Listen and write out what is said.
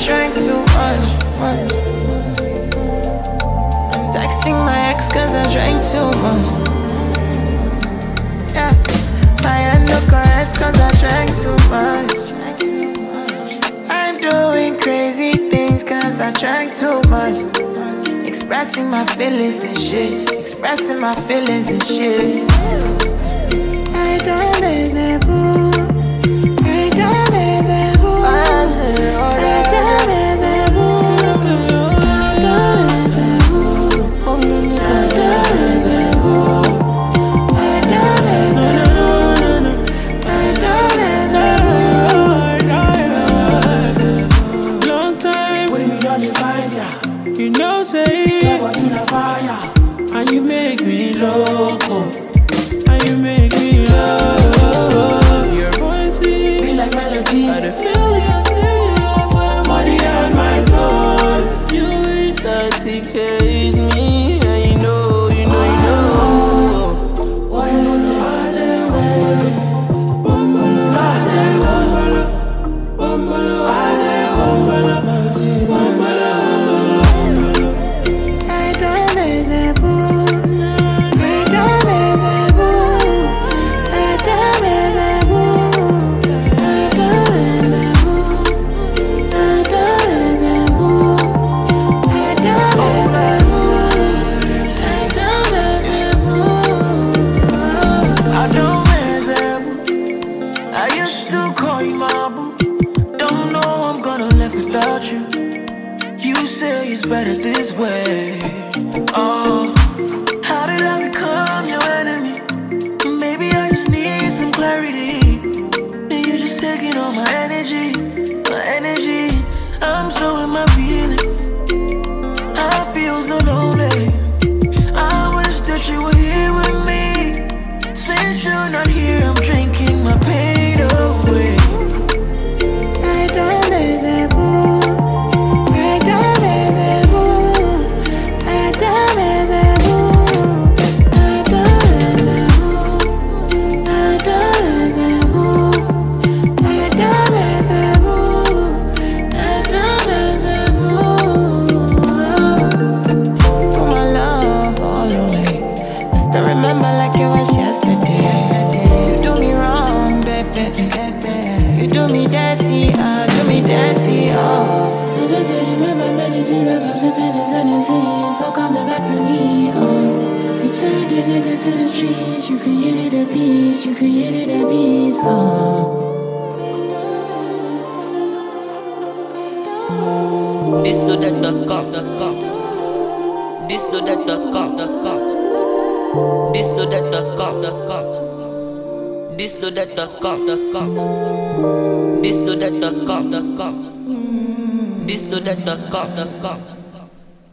drank too much. I'm texting my ex cause I drank too much. Yeah, my hand no correct cause I drank too much. I'm doing crazy things cause I drank too much. Expressing my feelings and shit. Expressing my feelings and shit. I don't deserve boo. I don't deserve boo. I don't deserve boo. I don't deserve boo. I don't deserve boo. I don't deserve boo. I don't deserve boo. Long time when we don't find ya. you know say Never in a fire. and you make me loco, and you make me love your voice Be like melody. I feel you still my body and my soul. You intoxicate me, and you know, you know, you know. Why you know? Without you, you say it's better this way. Oh, how did I become your enemy? Maybe I just need some clarity. And you're just taking all my energy, my energy. I'm so in my feelings. I feel so lonely. I wish that you were here with me. Since you're not here, I'm drinking my pain away. I don't deserve boo. I don't deserve boo. I don't deserve boo. I don't deserve boo. I don't deserve boo. I don't deserve boo. I don't deserve boo. For my love all the way, I still remember like it was yesterday. You do me wrong, baby. You do me dirty, do me dirty, oh. I just remember many things as I'm sipping this energy. So coming back to me, oh. You turned a nigga to the streets. You created a beast, you created a beast, oh. Thisloaded.com. Thisloaded.com. Thisloaded.com. Thisloaded.com. Thisloaded.com. Thisloaded.com.